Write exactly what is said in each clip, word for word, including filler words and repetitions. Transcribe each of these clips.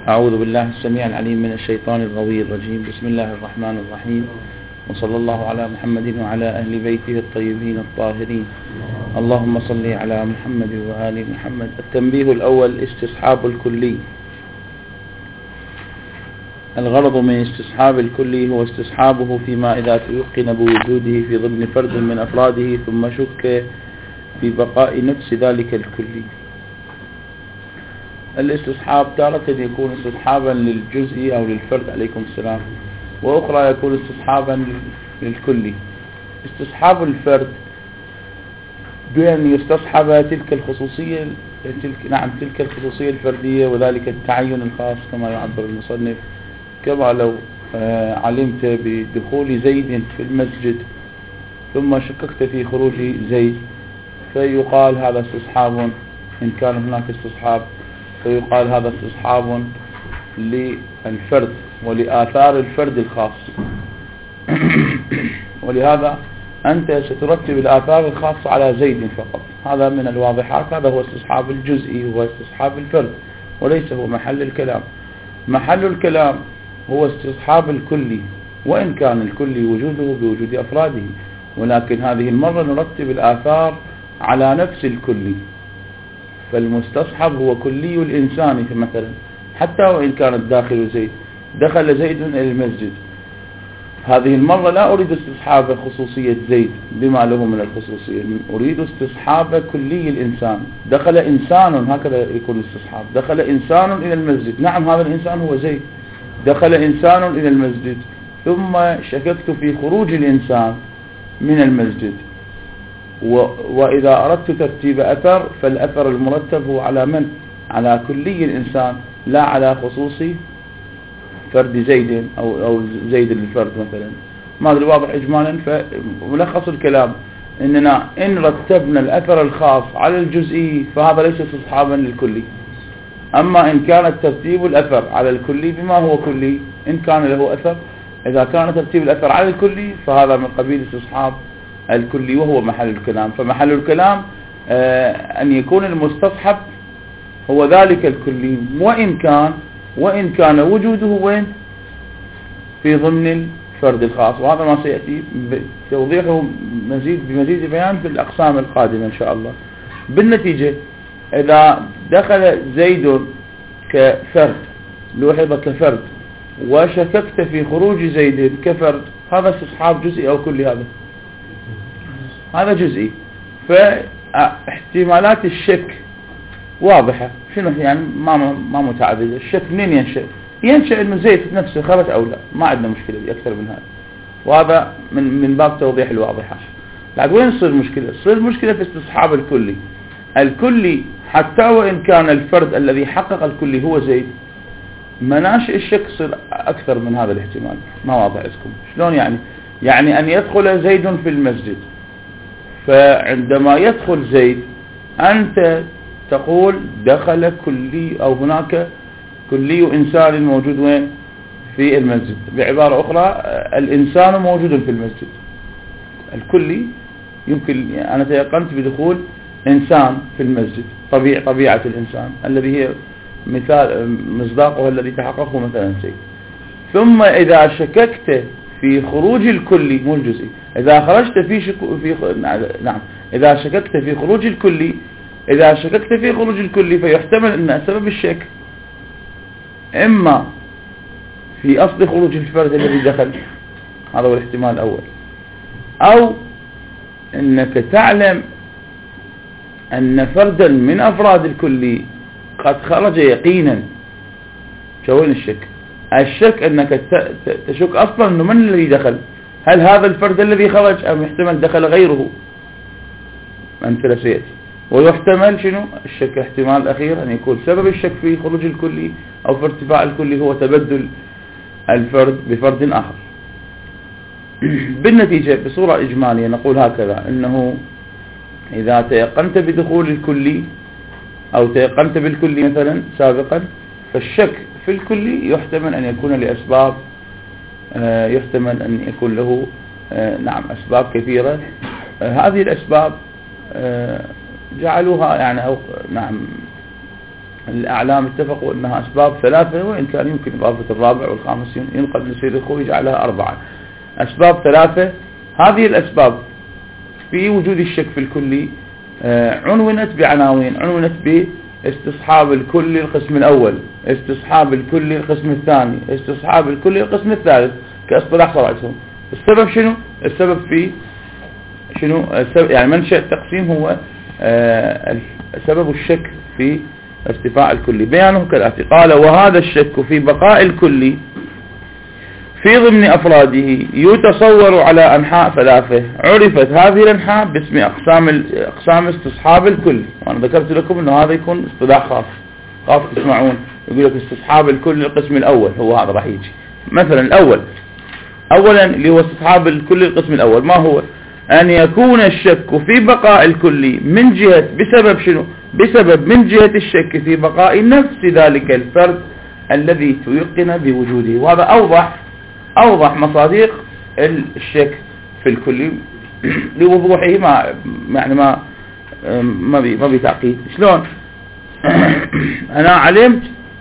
أعوذ بالله السميع العليم من الشيطان الغوي الرجيم. بسم الله الرحمن الرحيم، وصلى الله على محمد وعلى أهل بيته الطيبين الطاهرين. اللهم صل على محمد وآل محمد. التنبيه الأول: استصحاب الكلي. الغرض من استصحاب الكلي هو استصحابه فيما إذا تيقن بوجوده في ضمن فرد من أفراده ثم شك في بقاء نفس ذلك الكلي. الاستصحاب تارة يكون استصحابا للجزء أو للفرد عليكم السلام، وأخرى يكون استصحابا للكلي. استصحاب الفرد بأن يستصحب تلك الخصوصية تلك نعم تلك الخصوصية الفردية وذلك التعين الخاص كما يعبر المصنف، كما لو علمت بدخول زيد في المسجد ثم شككت في خروج زيد فيقال هذا استصحاب، إن كان هناك استصحاب فيقال هذا استصحاب للفرد ولآثار الفرد الخاص. ولهذا أنت سترتب الآثار الخاصة على زيد فقط، هذا من الواضحات. هذا هو استصحاب الجزئي، هو استصحاب الفرد وليس هو محل الكلام. محل الكلام هو استصحاب الكلي، وإن كان الكلي وجوده بوجود أفراده، ولكن هذه المرة نرتب الآثار على نفس الكلي. فالمستصحب هو كلي الإنسان مثلا، حتى وإن كان الداخل زيد. دخل زيد إلى المسجد، هذه المرة لا أريد استصحاب خصوصية زيد بما له من الخصوصية، أريد استصحاب كلي الإنسان. دخل إنسان، هكذا يكون استصحاب. دخل إنسان إلى المسجد، نعم هذا الإنسان هو زيد. دخل إنسان إلى المسجد ثم شككت في خروج الإنسان من المسجد. وإذا أردت ترتيب أثر فالأثر المرتب هو على من؟ على كلي الإنسان، لا على خصوصي فرد زيد أو, أو زيد للفرد مثلا. ما أدري واضح إجمالا. فملخص الكلام إننا إن رتبنا الأثر الخاص على الجزئي فهذا ليس استصحابا للكلي. أما إن كان ترتيب الأثر على الكلي بما هو كلي، إن كان له أثر، إذا كان ترتيب الأثر على الكلي فهذا من قبيل استصحاب الكلي وهو محل الكلام. فمحل الكلام آه أن يكون المستصحب هو ذلك الكلي، وإن كان وإن كان وجوده وين؟ في ضمن الفرد الخاص. وهذا ما سيأتي توضيحه مزيد بمزيد بيان في الأقسام القادمة إن شاء الله. بالنتيجة إذا دخل زيد كفرد، لوحظ كفرد، وشككت في خروج زيد كفرد، هذا استصحاب جزئي أو كلي؟ هذا هذا جزئي. فاحتمالات الشك واضحة. شنو يعني؟ ما ما متعددة. الشك منين ينشأ؟ ينشأ إنه زيد نفسه خرج أو لا، ما عندنا مشكلة بأكثر من هذا. وهذا من من باب توضيح الواضحات. لكن وين تصير المشكلة؟ تصير المشكلة في استصحاب الكلي. الكلي حتى وإن كان الفرد الذي حقق الكلي هو زيد، مناشئ الشك يصير أكثر من هذا الاحتمال. ما واضح عندكم شلون يعني؟ يعني أن يدخل زيد في المسجد، فعندما يدخل زيد أنت تقول دخل كلي، أو هناك كلي إنسان موجود وين؟ في المسجد. بعبارة أخرى الإنسان موجود في المسجد. الكلي يمكن أنا تيقنت بدخول إنسان في المسجد، طبيعة طبيعة الإنسان الذي هي مثال مصداقه الذي تحققه مثلا زيد. ثم إذا شككت في خروج الكلي مو الجزئي، إذا خرجت في شكو في نعم إذا شككت في خروج الكلي إذا شككت في خروج الكلي فيحتمل أن سبب الشك إما في أصل خروج الفرد الذي دخل، هذا هو الاحتمال الأول، أو أنك تعلم أن فردا من أفراد الكلي قد خرج يقينا. شوين الشك؟ الشك أنك تشك أصلا أنه من الذي دخل، هل هذا الفرد الذي خرج أم يحتمل دخل غيره؟ أمثلة سيأتي. ويحتمل شنو الشك؟ احتمال الأخير أن يكون سبب الشك في خروج الكلي أو في ارتفاع الكلي هو تبدل الفرد بفرد آخر. بالنتيجة بصورة إجمالية نقول هكذا، أنه إذا تيقنت بدخول الكلي أو تيقنت بالكلي مثلا سابقا، فالشك في الكلي يحتمل أن يكون لأسباب يحتمل أن يكون له نعم أسباب كثيرة. هذه الأسباب جعلوها يعني أو نعم الأعلام اتفقوا أنها أسباب ثلاثة، وإن كان يمكن إضافة الرابع والخامس ينقل من سيد الخوي جعلها أربعة. أسباب ثلاثة، هذه الأسباب في وجود الشك في الكلي عنونت بعناوين، عنونت باستصحاب الكلي القسم الأول، استصحاب الكلي القسم الثاني، استصحاب الكلي القسم الثالث كاصطلاح صراحتهم. السبب شنو؟ السبب في شنو؟ السبب يعني منشأ التقسيم هو سبب الشك في ارتفاع الكلي. بيانه كالآتي: قال: وهذا الشك في بقاء الكلي في ضمن أفراده يتصور على أنحاء ثلاثة، عرفت هذه الأنحاء باسم أقسام أقسام استصحاب الكلي. وأنا ذكرت لكم أنه هذا يكون اصطلاح خاص خاص تسمعون، يقول لك استصحاب الكلي القسم الأول، هو هذا راح يجي. مثلا الأول، أولا اللي هو استصحاب الكلي القسم الأول، ما هو؟ أن يكون الشك في بقاء الكلي من جهة بسبب شنو؟ بسبب من جهة الشك في بقاء نفس ذلك الفرد الذي تيقن بوجوده. وهذا أوضح أوضح مصادق الشك في الكلي لوضوحه، ما يعني ما ما بي ما بتعقيد. شلون؟ أنا علمت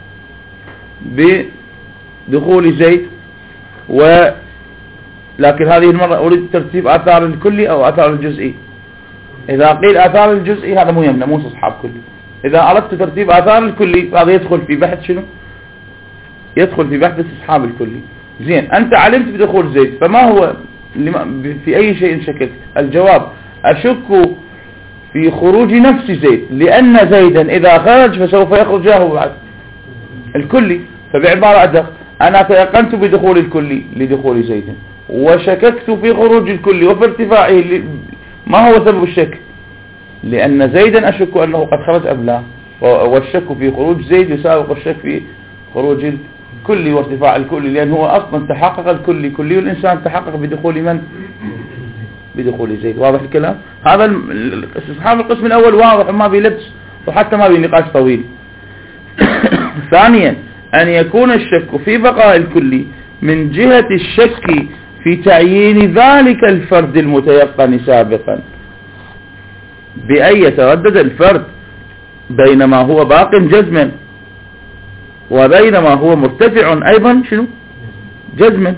بدخول زيد، و لكن هذه المرة أريد ترتيب آثار الكلي أو آثار الجزئي. إذا قيل آثار الجزئي هذا مو يمنى، مو استصحاب كلي. إذا أردت ترتيب آثار الكلي هذا يدخل في بحث شنو؟ يدخل في بحث استصحاب الكلي. زين، أنت علمت بدخول زيد، فما هو في أي شيء شككت؟ الجواب: أشك في خروج نفس زيد، لأن زيدا إذا خرج فسوف يخرج له بعد الكلي. فبعبارة أدق، أنا تيقنت بدخول الكلي لدخول زيد، وشككت في خروج الكلي وفي ارتفاعه. ما هو سبب الشك؟ لأن زيدا أشك أنه قد خرج أم لا، والشك في خروج زيد يساوق الشك في خروج الكلي وارتفاع الكلي، لأن هو أصلا تحقق الكلي، كلي الإنسان تحقق بدخول من؟ بدخول زيد. واضح الكلام؟ هذا استصحاب القسم الأول واضح، ما بيلبس وحتى ما بينقاش طويل. ثانيا، أن يكون الشك في بقاء الكلي من جهة الشك في تعيين ذلك الفرد المتيقن سابقا، بأن يتردد الفرد بينما هو باق جزما وبينما هو مرتفع أيضا شنو؟ جزما.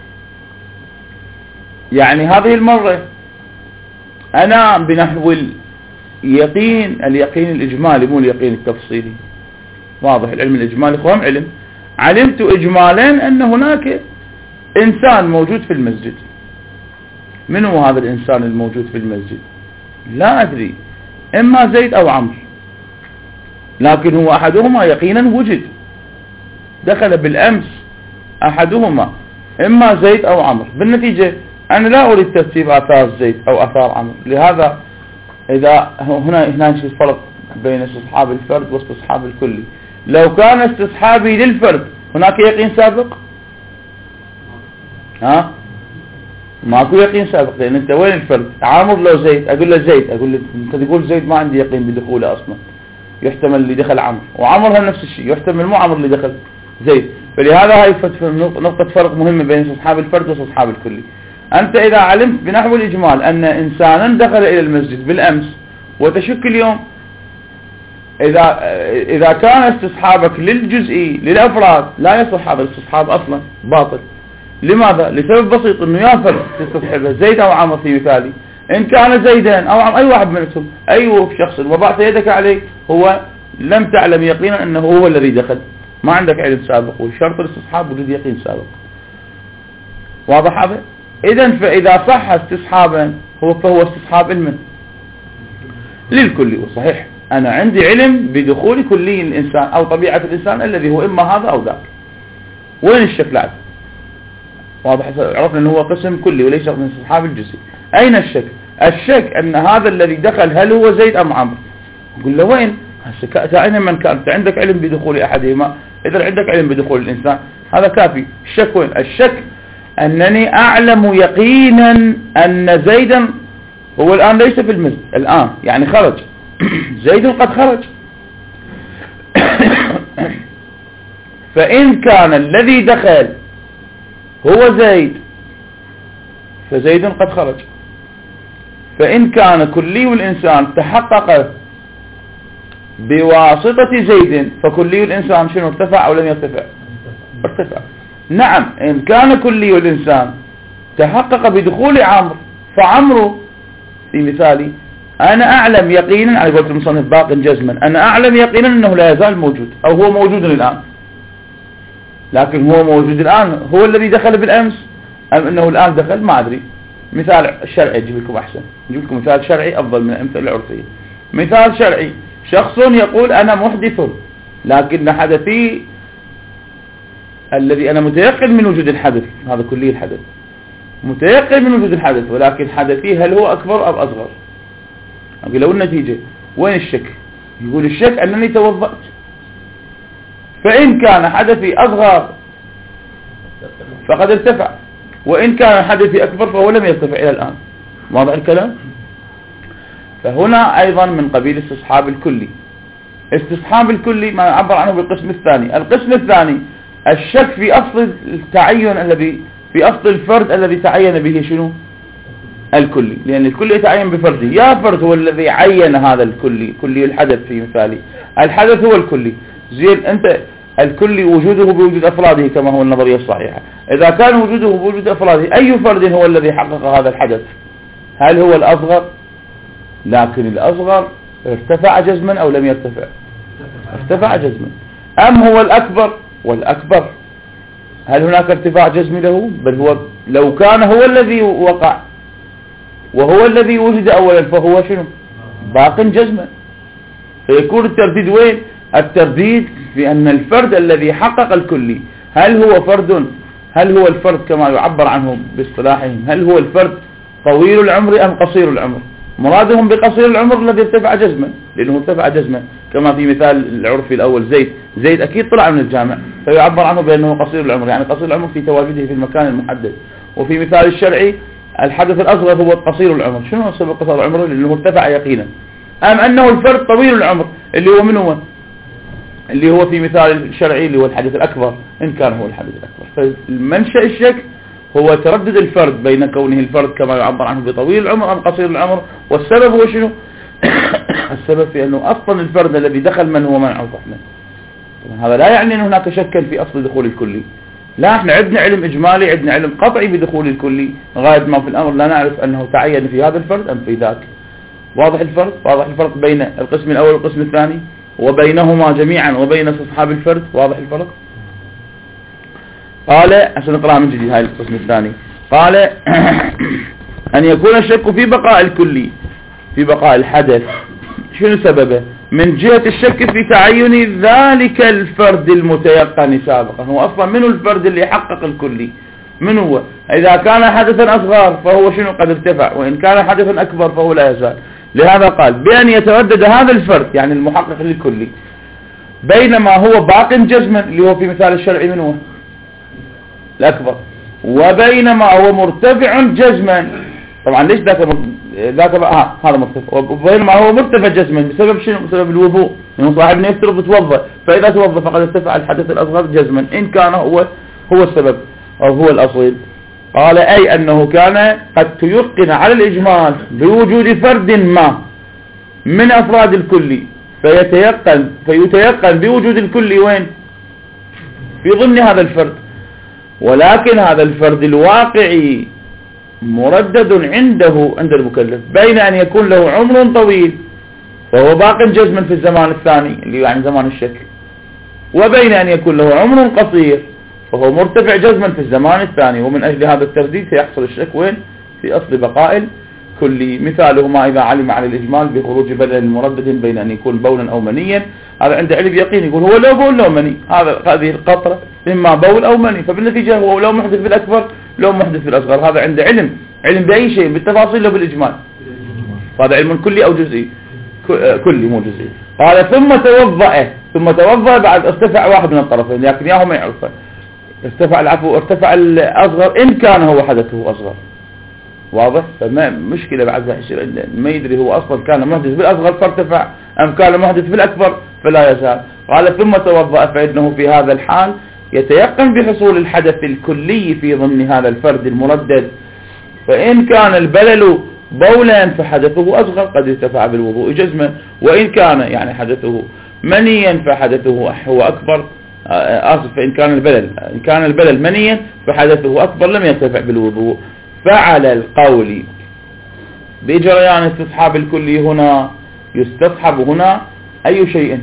يعني هذه المرة أنا بنحو اليقين، اليقين الإجمالي مو اليقين التفصيلي. واضح؟ العلم الإجمالي خام علم. علمت إجمالا أن هناك إنسان موجود في المسجد. من هو هذا الإنسان الموجود في المسجد؟ لا أدري، إما زيد أو عمرو، لكن هو أحدهما يقينا وجد، دخل بالأمس أحدهما، إما زيد أو عمرو. بالنتيجة أنا لا أريد ترتيب آثار زيد أو آثار عمرو. لهذا إذا هنا هنا شيء فرق بين استصحاب الفرد واستصحاب الكلي. لو كان استصحابي للفرد هناك يقين سابق؟ ها؟ ماكو يقين سابق، لأن أنت وين الفرد؟ عامر لو زيد، أقول له زيد، أقول له أنت تقول زيد ما عندي يقين بدخوله أصلا، يحتمل اللي دخل عمرو، وعمر هم نفس الشيء، يحتمل مو عمر اللي دخل زيد. فلهذا هاي نقطة فرق مهمة بين استصحاب الفرد واستصحاب الكلي. أنت إذا علمت بنحو الإجمال أن إنسانا دخل إلى المسجد بالأمس وتشك اليوم، إذا إذا كان استصحابك للجزئي للأفراد لا يصح هذا الاستصحاب أصلا، باطل. لماذا؟ لسبب بسيط، إنه يا فرد تستصحبه زيد أو عمرو في مثالي، إن كان زيدا أو عمرو أي واحد منهم، أي شخص وضعت يدك عليه هو لم تعلم يقينا أنه هو الذي دخل، ما عندك علم سابق، وشرط الاستصحاب وجود يقين سابق. واضح هذا؟ إذن فإذا صح استصحابا هو فهو استصحاب علم للكلي. وصحيح أنا عندي علم بدخول كلي الإنسان أو طبيعة الإنسان الذي هو إما هذا أو ذاك. وين الشك لعب؟ واضح؟ عرفنا أنه هو قسم كلي وليس من استصحاب الجزئي. أين الشك؟ الشك أن هذا الذي دخل هل هو زيد أم عمرو؟ قل له وين؟ أين من كان؟ أنت عندك علم بدخول أحدهما، إذا عندك علم بدخول الإنسان هذا كافي. الشك وين؟ الشك أنني أعلم يقينا أن زيدا هو الآن ليس في المسجد الآن، يعني خرج زيد قد خرج. فإن كان الذي دخل هو زيد فزيد قد خرج. فإن كان كلي الإنسان تحقق بواسطة زيد فكلي الإنسان شنو ارتفع أو لم يرتفع؟ ارتفع. نعم إن كان كلي الإنسان تحقق بدخول عمرو، فعمرو في مثالي أنا أعلم يقينا على قولة المصنف باق جزما، أنا أعلم يقينا أنه لا يزال موجود أو هو موجود الآن، لكن هو موجود الآن هو الذي دخل بالأمس أم أنه الآن دخل؟ ما أدري. مثال شرعي أجيب لكم أحسن، أجيب لكم مثال شرعي أفضل من الأمثلة العرفية. مثال شرعي، شخص يقول أنا محدث لكن حدثي الذي أنا متيقن من وجود الحدث، هذا كلي الحدث، متيقن من وجود الحدث، ولكن حدثي هل هو أكبر أو أصغر؟ أقول له النتيجة وين الشك؟ يقول الشك أنني توضأت، فإن كان حدثي أصغر فقد ارتفع، وإن كان حدثي أكبر فهو لم يرتفع إلى الآن. واضح الكلام؟ فهنا أيضا من قبيل استصحاب الكلي. استصحاب الكلي ما يعبر عنه بالقسم الثاني. القسم الثاني الشك في أصل التعين الذي في أصل الفرد الذي تعين به شنو؟ الكلي، لأن الكلي يتعين بفرده. يا فرد هو الذي عين هذا الكلي، كلي الحدث في مثالي، الحدث هو الكلي. زين أنت الكلي وجوده بوجود أفراده كما هو النظرية الصحيحة. إذا كان وجوده بوجود أفراده أي فرد هو الذي حقق هذا الحدث؟ هل هو الأصغر؟ لكن الأصغر ارتفع جزما أو لم يرتفع؟ ارتفع جزما. أم هو الأكبر؟ والأكبر هل هناك ارتفاع جزمي له؟ بل هو لو كان هو الذي وقع وهو الذي وجد أولا فهو شنو؟ باق جزما. فيكون الترديد وين؟ الترديد في أن الفرد الذي حقق الكلي هل هو فرد، هل هو الفرد كما يعبر عنه باصطلاحهم، هل هو الفرد طويل العمر أم قصير العمر؟ مرادهم بقصير العمر الذي ارتفع جزما، لأنه ارتفع جزما كما في مثال العرفي الأول زيد، زيد أكيد طلع من الجامع فيعبر عنه بأنه قصير العمر، يعني قصير العمر في تواجده في المكان المحدد. وفي مثال الشرعي الحدث الأصغر هو قصير العمر. شنو سبب قصير العمر؟ لأنه ارتفع يقينا. أم أنه الفرد طويل العمر اللي هو من هو؟ اللي هو في مثال الشرعي اللي هو الحدث الأكبر، إن كان هو الحدث الأكبر. فالمنشأ الشك هو تردد الفرد بين كونه الفرد كما يعبر عنه بطويل العمر أم قصير العمر. والسبب هو شنو؟ السبب في أنه أصلا الفرد الذي دخل من هو من عرف احنا. هذا لا يعني أن هناك شكا في أصل دخول الكلي، لا، احنا عندنا علم إجمالي، عندنا علم قطعي بدخول الكلي، غاية ما في الأمر لا نعرف أنه تعين في هذا الفرد أم في ذاك. واضح الفرق؟ واضح الفرق بين القسم الأول والقسم الثاني وبينهما جميعا وبين استصحاب الفرد. واضح الفرق؟ قال عشان نقرأ من جديد هاي القسم الثاني. قال أن يكون الشك في بقاء الكلي، في بقاء الحدث. شنو سببه؟ من جهة الشك في تعين ذلك الفرد المتيقن سابقا. هو أصلا منه الفرد اللي يحقق الكلي؟ من هو؟ إذا كان حدثا أصغر فهو شنو؟ قد ارتفع، وإن كان حدثا أكبر فهو لا يزال. لهذا قال بأن يتردد هذا الفرد يعني المحقق للكلي بينما هو باق جزما اللي هو في مثال الشرعي من هو؟ الأكبر، وبينما هو مرتفع جزما. طبعا ليش ذاك ذاك آه هذا مرتفع، وبينما هو مرتفع جزما بسبب شنو؟ بسبب الوضوء، لأنه يعني صاحبنا يفترض يتوضأ، فإذا توضأ فقد ارتفع الحدث الأصغر جزما إن كان هو هو السبب أو هو الأصل. قال أي أنه كان قد تيقن على الإجمال بوجود فرد ما من أفراد الكلي فيتيقن فيتيقن بوجود الكلي وين؟ في ضمن هذا الفرد، ولكن هذا الفرد الواقعي مردد عنده عند المكلف بين أن يكون له عمر طويل فهو باق جزما في الزمان الثاني اللي يعني زمان الشك، وبين أن يكون له عمر قصير فهو مرتفع جزما في الزمان الثاني. ومن أجل هذا الترديد سيحصل الشك وين؟ في أصل بقاء الكلي. مثاله ما إذا علم على الإجمال بخروج بدل مردد بين أن يكون بولا أو منيا، هذا عنده علم يقين يقول هو لو بول لو مني، هذا هذه القطرة إما بول أو مني، فبالنتيجة هو لو محدث في الأكبر لو محدث في الأصغر. هذا عنده علم علم بأي شيء بالتفاصيل لو بالإجمال، هذا علم كلي أو جزئي؟ كلي مو جزئي. قال ثم توضأ ثم توضأ بعد ارتفع واحد من الطرفين لكن ياهو ما يعرفه، ارتفع العفو ارتفع الأصغر إن كان هو حدثه أصغر. واضح؟ فما مشكلة بعد ذلك ما يدري هو أصلا كان محدث بالأصغر فارتفع أم كان محدث بالأكبر فلا يزال. قال ثم توضأ فإنه في هذا الحال يتيقن بحصول الحدث الكلي في ضمن هذا الفرد المردد، فإن كان البلل بولا فحدثه أصغر قد ارتفع بالوضوء جزما، وإن كان يعني حدثه منيا فحدثه هو أكبر، آسف فإن كان البلل إن كان البلل منيا فحدثه أكبر لم يرتفع بالوضوء. فعلى القول بجريان استصحاب الكلي هنا يستصحب هنا أي شيء؟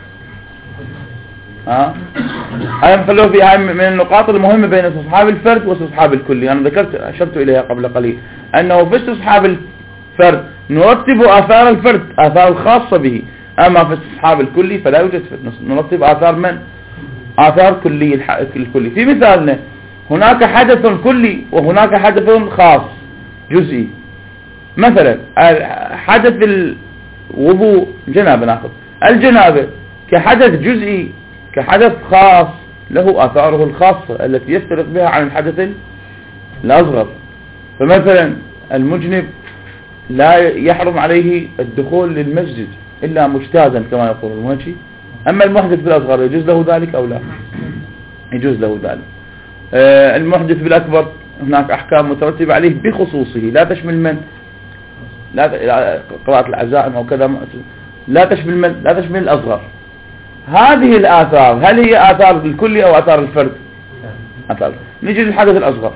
ها أنا مخلوه في هاي من النقاط المهمة بين استصحاب الفرد واستصحاب الكلي. أنا ذكرت أشرت إليها قبل قليل أنه في استصحاب الفرد نرتب آثار الفرد آثار الخاصة به، أما في استصحاب الكلي فلا يوجد نرتب آثار من؟ آثار كلي الكلي. في مثالنا هناك حدث كلي وهناك حدث خاص جزئي. مثلا حدث الوضوء جنابة، ناخذ الجنابة كحدث جزئي كحدث خاص له آثاره الخاصة التي يفترق بها عن الحدث الأصغر. فمثلا المجنب لا يحرم عليه الدخول للمسجد إلا مجتازا كما يقول المهجي، أما المحدث بالأصغر يجوز له ذلك أو لا؟ يجوز له ذلك. آه المحدث بالأكبر هناك أحكام مترتبة عليه بخصوصه لا تشمل من؟ لا قراءة العزائم أو كذا لا تشمل من؟ لا تشمل الأصغر. هذه الآثار هل هي آثار الكلي أو آثار الفرد؟ آثار. نجي للحدث الأصغر،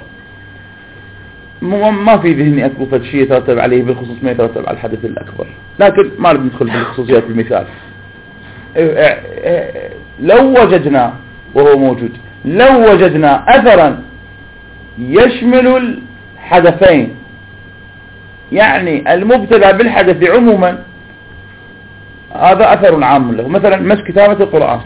ما في ذهني أكبر شيء يترتب عليه بالخصوص ما يترتب على الحدث الأكبر، لكن ما نبي ندخل بالخصوصيات المثال. لو وجدنا وهو موجود لو وجدنا أثرا يشمل الحدثين، يعني المبتدأ بالحدث عموما هذا أثر عام له. مثلا مس كتابة القرآن،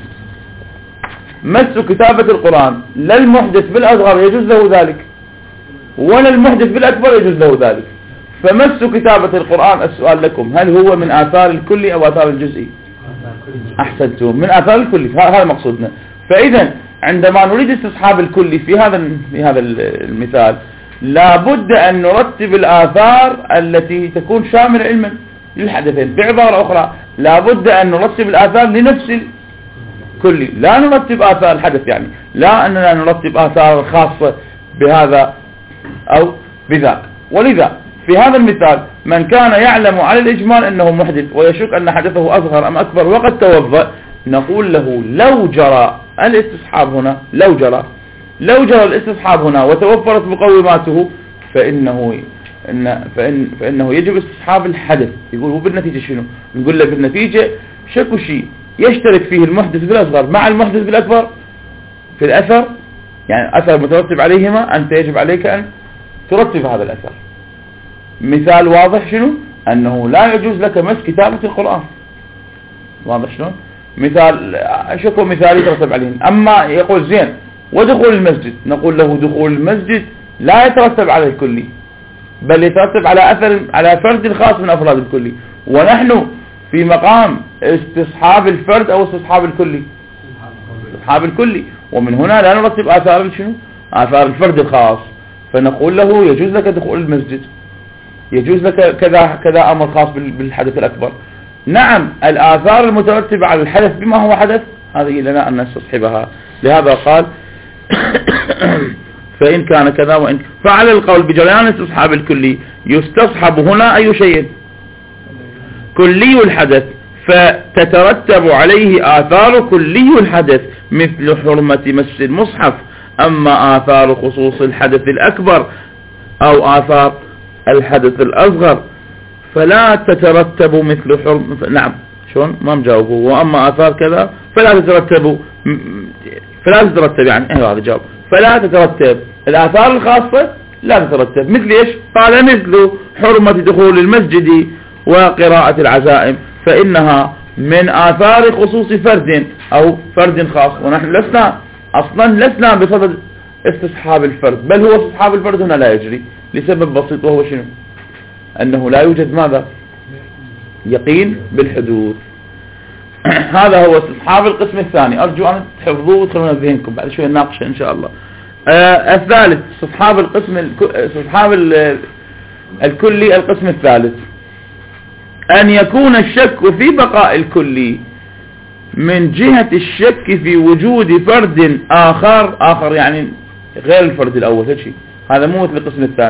مس كتابة القرآن لا المحدث بالأصغر يجوز له ذلك ولا المحدث بالأكبر يجوز له ذلك. فمس كتابة القرآن السؤال لكم هل هو من آثار الكلي أو آثار الجزئي؟ أحسنتم، من آثار الكلي، هذا مقصودنا. فإذا عندما نريد استصحاب الكلي في هذا في هذا المثال لابد أن نرتب الآثار التي تكون شاملة علما للحدثين. بعبارة أخرى لابد أن نرتب الآثار لنفس الكلي، لا نرتب آثار الحدث، يعني لا أننا نرتب آثار خاصة بهذا أو بذاك. ولذا في هذا المثال من كان يعلم على الإجمال أنه محدث ويشك أن حدثه أصغر أم أكبر وقد توضأ، نقول له لو جرى الاستصحاب هنا لو جرى لو جرى الاستصحاب هنا وتوفرت مقوماته فإنه إن فإن فإنه يجب استصحاب الحدث. يقول وبالنتيجة شنو؟ نقول له بالنتيجة شكو شيء يشترك فيه المحدث بالأصغر مع المحدث بالأكبر في الأثر، يعني أثر مترتب عليهما، أنت يجب عليك أن ترتب هذا الأثر. مثال واضح شنو؟ أنه لا يجوز لك مس كتابة القرآن. واضح شنو؟ مثال شكو مثال يترتب عليهم. أما يقول زين ودخول المسجد، نقول له دخول المسجد لا يترتب على الكلي بل يترتب على أثر على فرد خاص من أفراد الكلي، ونحن في مقام استصحاب الفرد أو استصحاب الكلي استصحاب الكلي، ومن هنا لا نرتب آثار شنو؟ آثار الفرد الخاص. فنقول له يجوز لك دخول المسجد، يجوز لك كذا كذا أمر خاص بالحدث الأكبر. نعم الآثار المترتبة على الحدث بما هو حدث هذه لنا أن نستصحبها. لهذا قال فإن كان كذا وإن فعلى القول بجريان استصحاب الكلي يستصحب هنا أي شيء؟ كلي الحدث، فتترتب عليه آثار كلي الحدث مثل حرمة مس المصحف. أما آثار خصوص الحدث الأكبر أو آثار الحدث الأصغر فلا تترتب مثل حرمة. نعم شلون ما مجاوبه. وأما آثار كذا فلا تترتب فلا تترتب يعني ايوه هذا جواب. فلا تترتب الآثار الخاصة لا تترتب مثل ايش؟ قال مثل حرمة دخول المسجد وقراءة العزائم، فإنها من آثار خصوص فرد أو فرد خاص، ونحن لسنا أصلا لسنا بصدد استصحاب الفرد، بل هو استصحاب الفرد هنا لا يجري لسبب بسيط وهو شنو؟ أنه لا يوجد ماذا؟ يقين بالحدوث. هذا هو استصحاب القسم الثاني. أرجو أن تحفظوه وتدخلون ذهنكم بعد شوية نناقشه إن شاء الله. آه الثالث استصحاب القسم استصحاب الكلي. القسم الثالث أن يكون الشك في بقاء الكلي من جهة الشك في وجود فرد آخر آخر يعني غير الفرد الأول. هذا مو مثل القسم الثاني.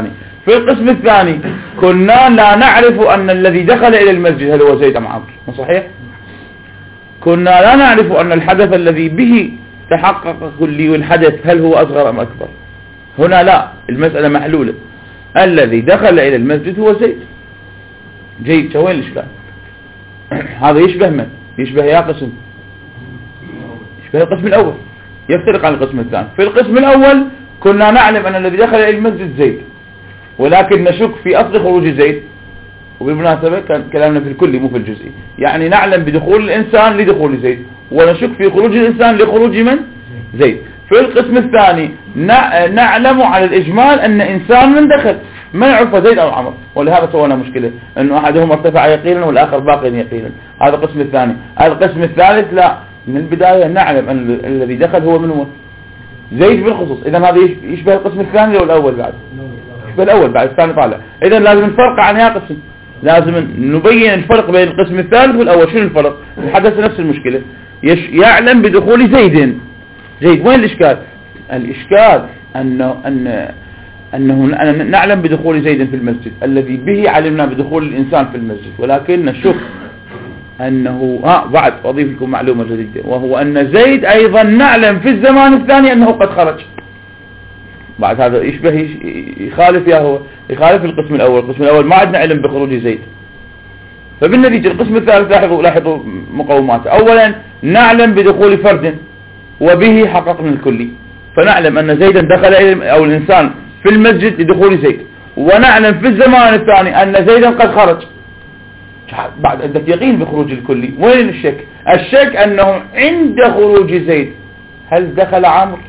في القسم الثاني كنا لا نعرف أن الذي دخل إلى المسجد هل هو زيد أم عمرو، صحيح؟ كنا لا نعرف أن الحدث الذي به تحقق كلي الحدث هل هو أصغر أم أكبر. هنا لا، المسألة محلولة، الذي دخل إلى المسجد هو زيد. جيد، شو وين الإشكال؟ هذا يشبه من؟ يشبه يا قسم، يشبه القسم الأول، يفترق عن القسم الثاني. في القسم الأول كنا نعلم أن الذي دخل إلى المسجد زيد، ولكن نشك في أصل خروج زيد. وبالمناسبة كان كلامنا في الكلي مو في الجزئي، يعني نعلم بدخول الإنسان لدخول زيد، ونشك في خروج الإنسان لخروج من؟ زيد. في القسم الثاني نعلم على الإجمال أن إنسان من دخل، ما يعرف زيد أو عمر، ولهذا سوينا مشكلة أنه أحدهم ارتفع يقينا والآخر باقي يقينا. هذا القسم الثاني. القسم الثالث لا، من البداية نعلم أن الذي دخل هو من هو؟ زيد بالخصوص. إذا هذا يشبه القسم الثاني أو الأول بعد؟ يشبه الأول بعد الثاني طالع. إذا لازم نفرق عن يا قسم، لازم نبين الفرق بين القسم الثالث والأول. شنو الفرق؟ الحدث نفس المشكلة، يش يعلم بدخول زيد. زيد وين الإشكال؟ الإشكال أنه أن أنه نعلم بدخول زيد في المسجد الذي به علمنا بدخول الإنسان في المسجد، ولكن نشك أنه ها بعد أضيف لكم معلومة جديدة، وهو أن زيد أيضا نعلم في الزمان الثاني أنه قد خرج. بعد هذا يشبه يخالف يا هو يخالف القسم الأول. القسم الأول ما عندنا علم بخروج زيد، فبالنتيجة القسم الثالث لاحظوا لاحظوا مقوماته. أولا نعلم بدخول فرد وبه حققنا الكلي، فنعلم أن زيدا دخل أو الإنسان في المسجد لدخول زيد، ونعلم في الزمان الثاني أن زيدا قد خرج. بعد عندك يقين بخروج الكلي. وين الشك؟ الشك أنه عند خروج زيد هل دخل عمرو؟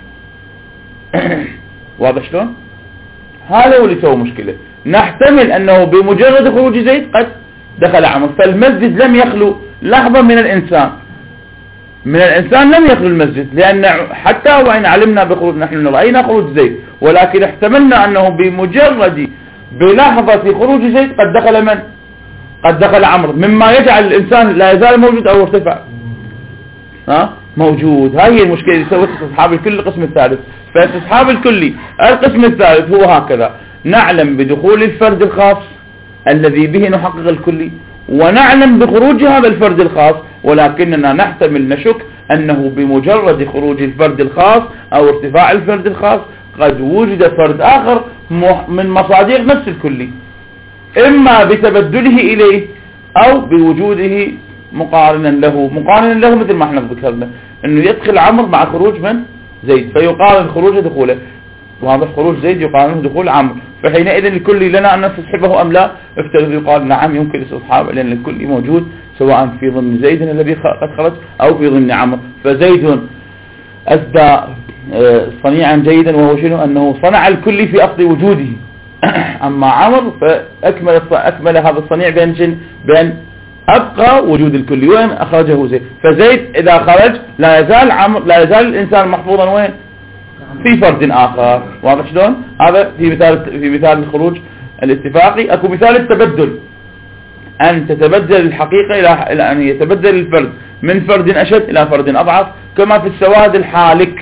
واضح شلون؟ هذا هو اللي سوى مشكلة. نحتمل أنه بمجرد خروج زيد قد دخل عمرو، فالمسجد لم يخلو لحظة من الإنسان من الإنسان لم يخلو المسجد، لأن حتى وإن علمنا بخروج نحن رأينا خروج زيد، ولكن احتملنا أنه بمجرد بلحظة خروج زيد قد دخل من؟ قد دخل عمرو، مما يجعل الإنسان لا يزال موجود أو ارتفع. ها موجود. هاي المشكلة اللي سوت استصحاب الكل القسم الثالث. فاستصحاب الكلي القسم الثالث هو هكذا: نعلم بدخول الفرد الخاص الذي به نحقق الكلي، ونعلم بخروج هذا الفرد الخاص، ولكننا نحتمل نشك أنه بمجرد خروج الفرد الخاص أو ارتفاع الفرد الخاص قد وجد فرد آخر من مصادر نفس الكلي، إما بتبدله إليه أو بوجوده مقارنا له. مقارنا له مثل ما احنا ذكرنا أنه يدخل عمرو مع خروج من؟ زيد، فيقارن خروج دخوله، واضح؟ خروج زيد يقارن دخول عمرو، فحينئذ الكلي لنا أن نستصحبه أم لا؟ افترض يقال نعم يمكن استصحابه، لأن الكلي موجود سواء في ضمن زيد الذي قد خرج أو في ضمن عمرو. فزيد أسدى صنيعا جيدا، وهو شنو؟ أنه صنع الكلي في أصل وجوده. أما عمرو فأكمل أكمل هذا الصنيع بين جن بين أبقى وجود الكلي. وين أخرجه زيد؟ فزيد إذا خرج لا يزال عمرو لا يزال الإنسان محفوظا وين؟ في فرد آخر. واضح شلون؟ هذا في مثال في مثال الخروج الاتفاقي. أكو مثال التبدل، أن تتبدل الحقيقة إلى أن يتبدل الفرد من فرد أشد إلى فرد أضعف، كما في السواد الحالك.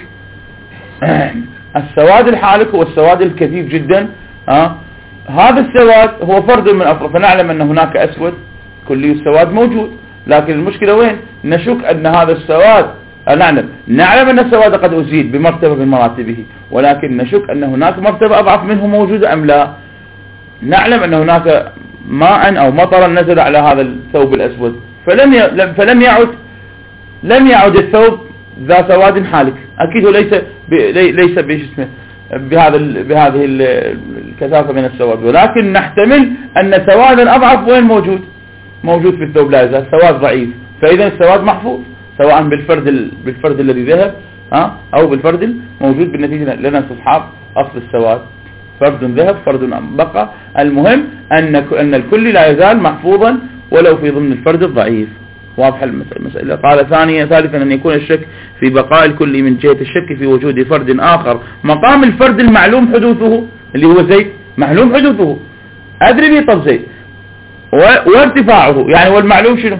السواد الحالك هو السواد الكثيف جدا. ها هذا السواد هو فرد من أفراد، فنعلم أن هناك أسود كلي السواد موجود، لكن المشكلة وين؟ نشك أن هذا السواد نعلم نعلم أن السواد قد أزيد بمرتبة من مراتبه، ولكن نشك أن هناك مرتبة أضعف منه موجودة أم لا. نعلم أن هناك ماء أو مطرا نزل على هذا الثوب الأسود، فلم ي... فلم يعد لم يعد الثوب ذا سواد حالك. أكيد هو ليس ب... ليس باسمه بهذا ال... بهذه الكثافة من السواد، ولكن نحتمل أن سوادا أضعف وين موجود؟ موجود في الثوب لا يزال سواد ضعيف، فإذا السواد محفوظ سواء بالفرد ال... بالفرد الذي ذهب ها أو بالفرد الموجود. بالنتيجة لنا استصحاب أصل السواد، فرد ذهب فرد بقى. المهم أن أن الكل لا يزال محفوظا ولو في ضمن الفرد الضعيف. واضح المسألة. قال ثانيا ثالثا أن يكون الشك في بقاء الكل من جهة الشك في وجود فرد آخر مقام الفرد المعلوم حدوثه اللي هو زيد، معلوم حدوثه أدري به طب زيد، وارتفاعه يعني والمعلوم شنو؟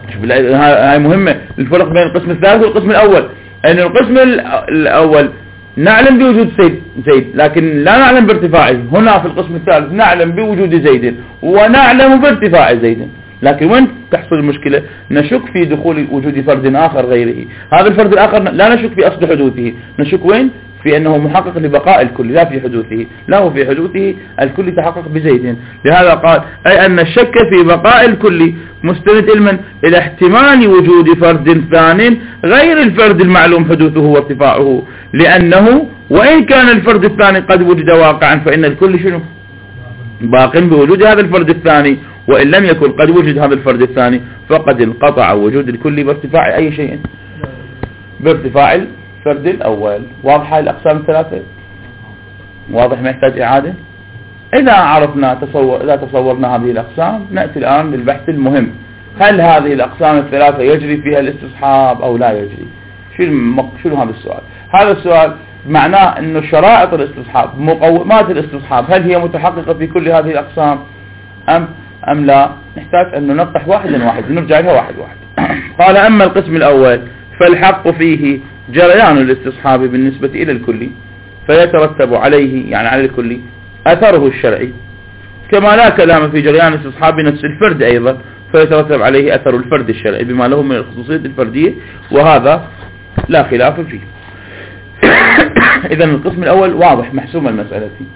هاي مهمة الفرق بين القسم الثالث والقسم الأول. أن القسم الأول نعلم بوجود زيد زيد لكن لا نعلم بارتفاعه. هنا في القسم الثالث نعلم بوجود زيد ونعلم بارتفاع زيد، لكن وين تحصل المشكلة؟ نشك في دخول وجود فرد آخر غيره. هذا الفرد الآخر لا نشك في أصل حدوثه، نشك وين؟ في أنه محقق لبقاء الكل لا في حدوثه، له في حدوثه الكل تحقق بزيد. لهذا قال أي أن الشك في بقاء الكل مستند علما إلى احتمال وجود فرد ثاني غير الفرد المعلوم حدوثه وارتفاعه، لأنه وإن كان الفرد الثاني قد وجد واقعا فإن الكل شنو؟ باق بوجود هذا الفرد الثاني، وإن لم يكن قد وجد هذا الفرد الثاني فقد انقطع وجود الكل بارتفاع أي شيء، بارتفاع الفرد الأول. واضحة الأقسام الثلاثة؟ واضح ما يحتاج إعادة؟ إذا عرفنا تصور إذا تصورنا هذه الأقسام نأتي الآن للبحث المهم، هل هذه الأقسام الثلاثة يجري فيها الاستصحاب أو لا يجري؟ شنو هذا السؤال؟ هذا السؤال معناه أنه شرائط الاستصحاب مقومات الاستصحاب هل هي متحققة في كل هذه الأقسام أم أم لا؟ نحتاج أن ننقح واحدا واحدا، نرجع لها واحد واحد. قال أما القسم الأول فالحق فيه جريان الاستصحاب بالنسبة إلى الكل، فيترتب عليه يعني على الكل أثره الشرعي، كما لا كلام في جريان الاستصحاب نفس الفرد أيضا، فيترتب عليه أثر الفرد الشرعي بما له من الخصوصية الفردية، وهذا لا خلاف فيه. إذا القسم الأول واضح محسوم المسألة فيه.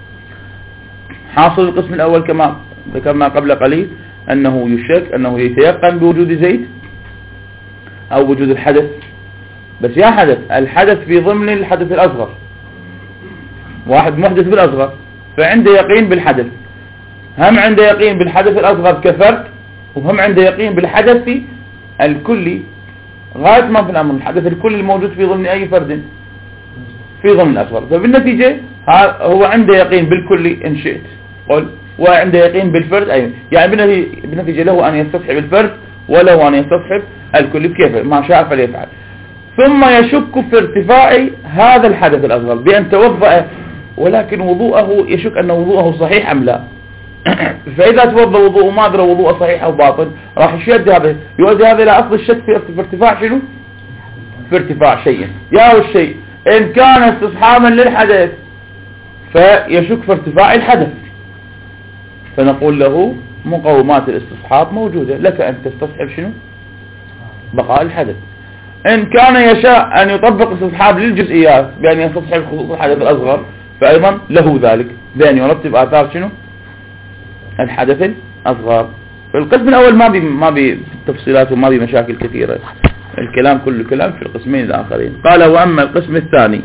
حاصل القسم الأول كما ذكرنا قبل قليل أنه يشك أنه يتيقن بوجود زيد أو وجود الحدث، بس يا حدث الحدث في ضمن الحدث الأصغر، واحد محدث بالأصغر فعنده يقين بالحدث، هم عنده يقين بالحدث الأصغر كفرد، وهم عنده يقين بالحدث الكلي غاية ما في الأمر الحدث الكلي الموجود في ضمن أي فرد في ضمن الأصغر. فبالنتيجة هو عنده يقين بالكلي إن شئت قل، وعنده يقين بالفرد أيضا، يعني بالنتيجة له أن يستصحب الفرد وله أن يستصحب الكلي بكيف ما شاء فليفعل. ثم يشك في ارتفاع هذا الحدث الأصغر بأن توضأ، ولكن وضوءه يشك أن وضوءه صحيح أم لا. فإذا توضأ وضوءه ما أدرى وضوءه صحيح أو باطل راح يشد هذا يؤدي هذا إلى أصل الشك في ارتفاع شنو؟ في ارتفاع شيء، يا هو الشيء إن كان استصحابا للحدث فيشك في ارتفاع الحدث، فنقول له مقومات الاستصحاب موجودة، لك أن تستصحب شنو؟ بقاء الحدث. إن كان يشاء أن يطبق استصحاب للجزئيات بأن يستصحب خصوص الحدث الأصغر فأيضا له ذلك بأن يرتب آثار شنو؟ الحدث الأصغر. القسم الأول ما بي ما بي تفصيلات وما بي مشاكل كثيرة، الكلام كله كلام في القسمين الآخرين. قال وأما القسم الثاني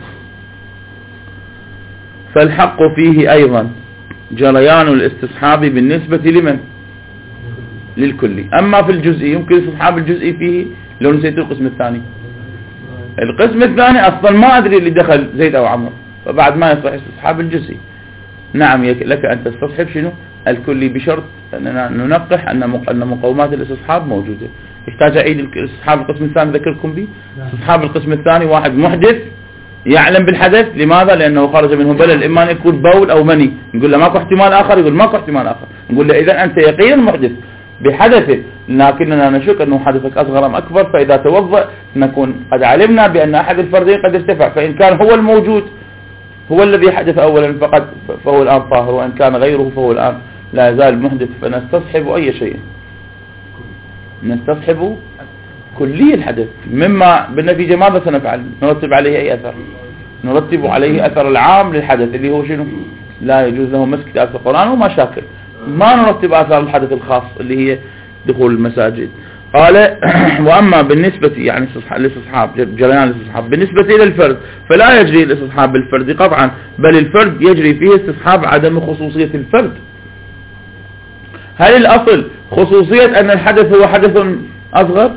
فالحق فيه أيضا جريان الاستصحاب بالنسبة لمن؟ للكلي. أما في الجزئي يمكن استصحاب الجزئي فيه لو نسيت القسم الثاني. القسم الثاني أصلا ما أدري اللي دخل زيد أو عمر، فبعد ما يصح استصحاب الجزئي نعم لك أن تستصحب شنو؟ الكلي، بشرط أننا ننقح أن مقومات الاستصحاب موجودة. يحتاج أعيد الاستصحاب القسم الثاني ذكركم به. استصحاب القسم الثاني واحد محدث يعلم بالحدث، لماذا؟ لأنه خرج منه بلل، إما أن يكون بول أو مني، نقول له ماكو احتمال آخر، يقول ماكو احتمال آخر، نقول له إذا أنت يقين محدث بحدثه، لكننا نشك أنه حدثك أصغر أم أكبر، فإذا توضأ نكون قد علمنا بأن أحد الفردين قد ارتفع، فإن كان هو الموجود هو الذي حدث أولا فقد فهو الآن طاهر، وإن كان غيره فهو الآن لا يزال محدث، فنستصحب أي شيء، نستصحب كلي الحدث، مما بالنتيجة ماذا سنفعل؟ نرتب عليه أي أثر؟ نرتب عليه أثر العام للحدث اللي هو شنو؟ لا يجوز له مسك آيات القرآن ومشاكل، ما نرتب آثار الحدث الخاص اللي هي دخول المساجد. قال وأما بالنسبة يعني الاستصحاب جريان الاستصحاب بالنسبة إلى الفرد فلا يجري الاستصحاب بالفرد قطعا، بل الفرد يجري فيه استصحاب عدم خصوصية الفرد. هل الأصل خصوصية أن الحدث هو حدث أصغر؟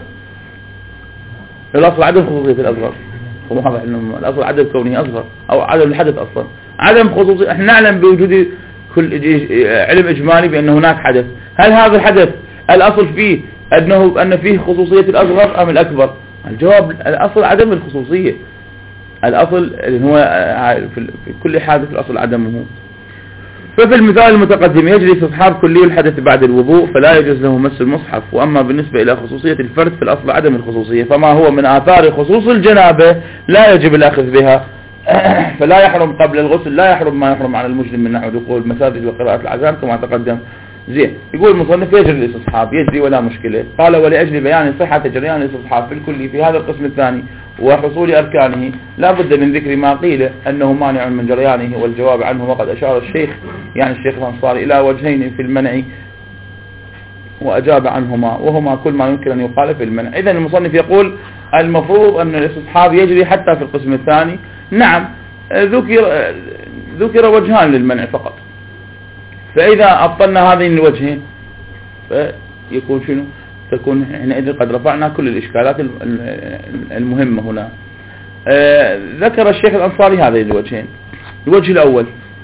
الأصل عدم خصوصية الأصغر، وواضح أنه الأصل عدم كونه أصغر أو عدم الحدث أصلا، عدم خصوصية. احنا نعلم بوجود كل علم إجمالي بأن هناك حدث، هل هذا الحدث الأصل فيه أنه أن فيه خصوصية الأصغر أم الأكبر؟ الجواب الأصل عدم الخصوصية، الأصل هو في كل حادث الأصل عدمه. ففي المثال المتقدم يجري استصحاب كلي الحدث بعد الوضوء فلا يجوز له مس المصحف. وأما بالنسبة إلى خصوصية الفرد في الأصل عدم الخصوصية، فما هو من آثار خصوص الجنابة لا يجب الأخذ بها فلا يحرم قبل الغسل، لا يحرم ما يحرم على المسلم من نحو دخول المساجد وقراءة العزام كما تقدم. زين، يقول المصنف يجري الاستصحاب، يجري ولا مشكلة. قال ولأجل بيان صحة جريان الاستصحاب في الكل في هذا القسم الثاني وحصول أركانه لا بد من ذكر ما قيل أنه مانع من جريانه، والجواب عنه وقد أشار الشيخ يعني الشيخ الأنصاري إلى وجهين في المنع وأجاب عنهما، وهما كل ما يمكن أن يقال في المنع. إذن المصنف يقول المفروض أن الاستصحاب يجري حتى في القسم الثاني. نعم، ذكر ذكر وجهان للمنع فقط، فإذا أبطلنا هذين الوجهين فيكون شنو؟ تكون حينئذ قد رفعنا كل الإشكالات المهمة هنا. آه ذكر الشيخ الأنصاري هذين الوجهين. الوجه الأول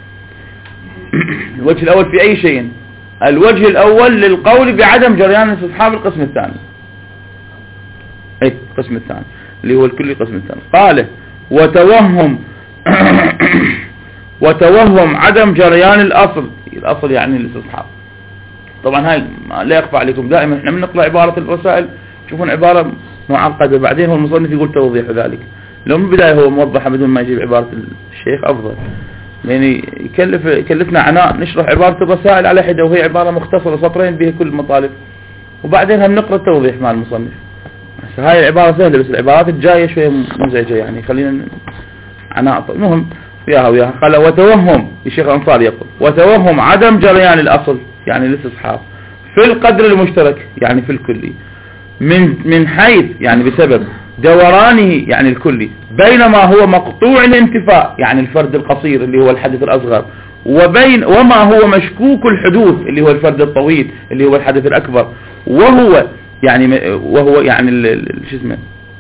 الوجه الأول في أي شيء؟ الوجه الأول للقول بعدم جريان استصحاب القسم الثاني، أي القسم الثاني اللي هو الكل القسم الثاني. قال وتوهم وتوهم عدم جريان الأصل، الأصل يعني الاستصحاب. طبعا هاي لا يخفى عليكم، دائما احنا بنقرأ عبارة الرسائل تشوفون عبارة معقدة، بعدين هو المصنف يقول توضيح ذلك. لو من البداية هو موضحة بدون ما يجيب عبارة الشيخ أفضل، يعني يكلف يكلفنا عناء نشرح عبارة الرسائل على حدة وهي عبارة مختصرة سطرين بها كل المطالب، وبعدين هم نقرأ التوضيح مع المصنف. هاي العبارة سهلة بس العبارات الجاية شوية مزعجة، يعني خلينا عناء. المهم وياها وياها. قال وتوهم الشيخ الأنصار يقول وتوهم عدم جريان الأصل يعني الاستصحاب في القدر المشترك يعني في الكلي من من حيث يعني بسبب دورانه يعني الكلي، بينما هو مقطوع الانتفاء يعني الفرد القصير اللي هو الحدث الأصغر، وبين وما هو مشكوك الحدوث اللي هو الفرد الطويل اللي هو الحدث الأكبر، وهو يعني وهو يعني شو اسمه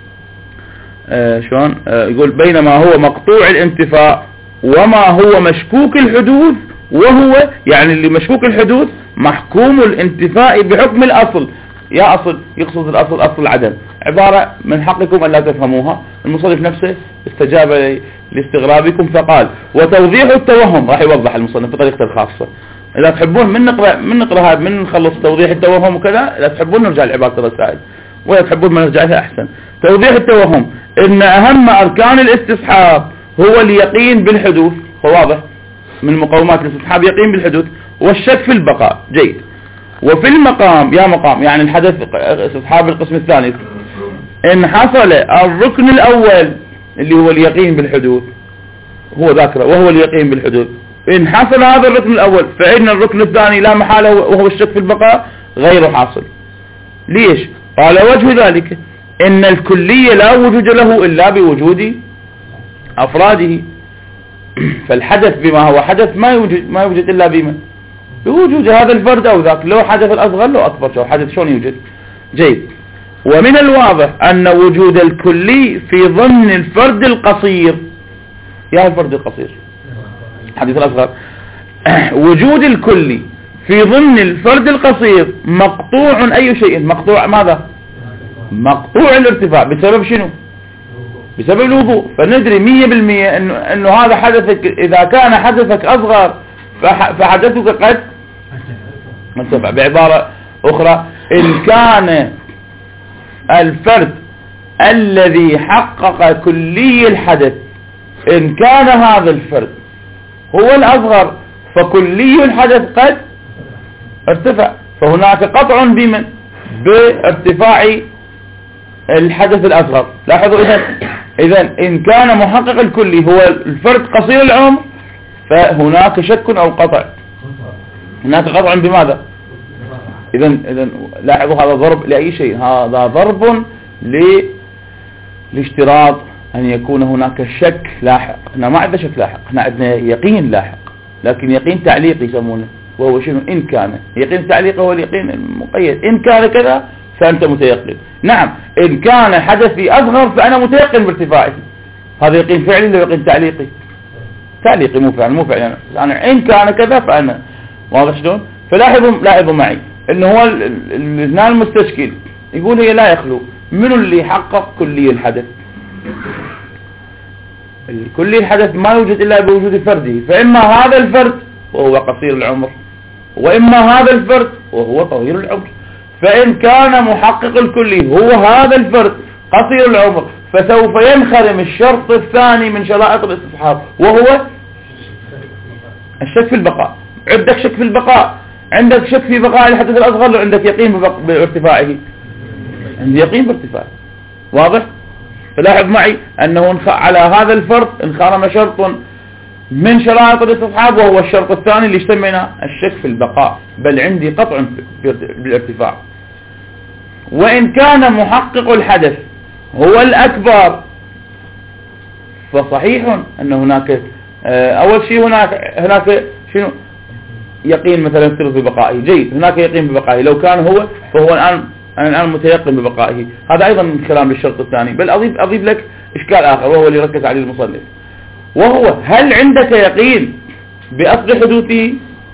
آه شلون آه يقول بينما هو مقطوع الانتفاء وما هو مشكوك الحدوث، وهو يعني اللي مشكوك الحدوث محكوم الانتفاء بحكم الأصل. يا أصل يقصد الأصل أصل العدم، عبارة من حقكم أن لا تفهموها. المصنف نفسه استجاب لاستغرابكم فقال وتوضيح التوهم، راح يوضح المصنف بطريقته الخاصة. إذا تحبون من نقرأ من نقرأها من نخلص توضيح التوهم وكذا، إذا تحبون نرجع لعبارة الرسائل، وإذا تحبون ما نرجع لها أحسن. توضيح التوهم إن أهم أركان الاستصحاب هو اليقين بالحدوث، واضح من مقومات الاستصحاب يقين بالحدوث والشك في البقاء. جيد. وفي المقام يا مقام يعني الحدث استصحاب القسم الثاني إن حصل الركن الأول اللي هو اليقين بالحدوث هو ذاكره وهو اليقين بالحدوث، إن حصل هذا الركن الأول فإن الركن الثاني لا محالة وهو الشك في البقاء غير حاصل. ليش؟ قال وجه ذلك إن الكلية لا وجود له إلا بوجود أفراده، فالحدث بما هو حدث ما يوجد ما يوجد إلا بما بوجود هذا الفرد أو ذاك، لو حدث الأصغر لو أكبر شو حدث شلون يوجد. جيد. ومن الواضح أن وجود الكلي في ضمن الفرد القصير، يا الفرد القصير حديث الأصغر وجود الكلي في ضمن الفرد القصير مقطوع أي شيء، مقطوع ماذا؟ مقطوع الارتفاع بسبب شنو؟ بسبب الوضوء. فندري مية بالمية إنه إنه هذا حدثك إذا كان حدثك أصغر فحدثك قد مرتفع. بعبارة أخرى إن كان الفرد الذي حقق كلي الحدث إن كان هذا الفرد هو الأصغر فكلي الحدث قد ارتفع، فهناك قطع بمن بارتفاع الحدث الأصغر. لاحظوا إذن إذن إن كان محقق الكلي هو الفرد قصير العمر فهناك شك أو قطع، هناك قطع بماذا؟ إذن إذن لاحظوا هذا ضرب لأي شيء، هذا ضرب لاشتراط أن يكون هناك شك لاحق. احنا ما عندنا شك لاحق، احنا عندنا يقين لاحق، لكن يقين تعليقي يسمونه، وهو شنو؟ إن كان. يقين تعليقي هو اليقين المقيد، إن كان كذا فأنت متيقن. نعم إن كان حدثي أصغر فأنا متيقن بارتفاعه، هذا يقين فعلي ولا يقين تعليقي؟ تعليقي مو فعل مو فعل أنا إن كان كذا فأنا. واضح شلون؟ فلاحظوا لاحظوا معي إنه هو الاثنان المستشكل يقول هي لا يخلو من اللي حقق كلي الحدث. كلي الحدث ما يوجد إلا بوجود فرده، فإما هذا الفرد وهو قصير العمر وإما هذا الفرد وهو طويل العمر. فإن كان محقق الكلي هو هذا الفرد قصير العمر فسوف ينخرم الشرط الثاني من شرائط الاستصحاب وهو الشك في البقاء. عندك شك في البقاء، عندك شك في بقاء الحدث الأصغر لو عندك يقين بارتفاعه، عندي يقين بارتفاعه. واضح؟ فلاحظ معي أنه على هذا الفرض انخرم شرط من شرائط الاستصحاب وهو الشرط الثاني اللي يسمينا الشك في البقاء، بل عندي قطع بالارتفاع. وإن كان محقق الحدث هو الأكبر فصحيح أن هناك أول شيء هناك هناك شنو يقين مثلا يفترض ببقائه. جيد، هناك يقين ببقائه. لو كان هو فهو الآن أنا الآن متيقن ببقائه. هذا أيضا من كلام الشرط الثاني. بل أضيف أضيف لك إشكال آخر وهو اللي ركز عليه المصنف، وهو هل عندك يقين بأصل حدوثه؟